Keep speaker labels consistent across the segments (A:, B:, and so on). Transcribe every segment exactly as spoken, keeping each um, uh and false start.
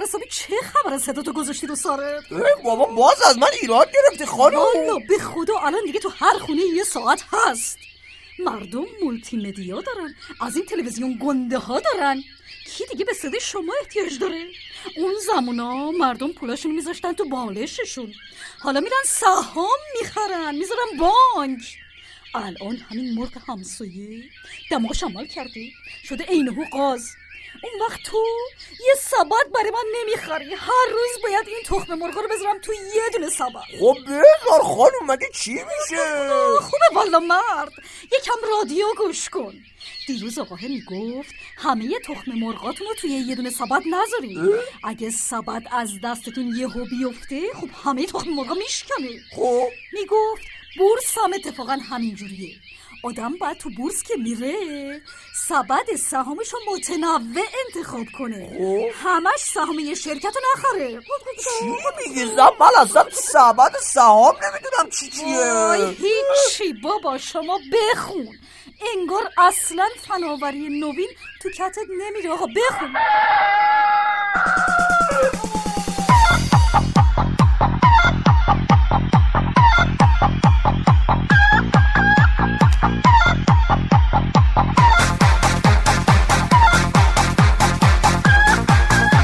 A: حسابی چه خبره صدا تو گذاشتی رو سرت؟
B: بابا باز از من ایراد گرفتی خانم.
A: والا به خدا الان دیگه تو هر خونه یه ساعت هست. مردم مولتی مدیا دارن، از این تلویزیون گنده ها دارن. کی دیگه به صدای شما احتیاج داره؟ اون زمونا مردم پولاشون میذاشتن تو بالششون، حالا میرن سهام میخرن میذارن بانک. الان همین مرغ همسایه دماغش عمل کرده شده عینه‌هو قاز. اون وقت تو یه سبد برای من نمیخری، هر روز باید این تخم مرغ رو بذارم تو یه دونه سبد.
B: خب بذار خانم، مگه چی میشه؟
A: خوبه والا مرد، یکم رادیو گوش کن. دیروز آقاه میگفت همه تخم مرغاتون رو توی یه دونه سبد نذارین، اگه سبد از دستتون یهو بیفته خب همه تخم مرغا میشکنه.
B: خب
A: میگفت بورس هم اتفاقا همین جوریه، آدم باید تو بورس که میره سبد سهامشو متنوع انتخاب کنه، همش سهام یه شرکت رو نخره.
B: چی میگی زن؟ من اصلا سبد سهام نمیدونم چی چیه.
A: هیچی بابا، شما بخون، انگار اصلا فناوری نوین تو کتت نمیره. آقا بخون.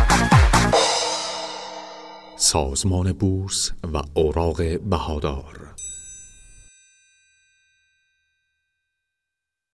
C: سازمان بورس و اوراق بهادار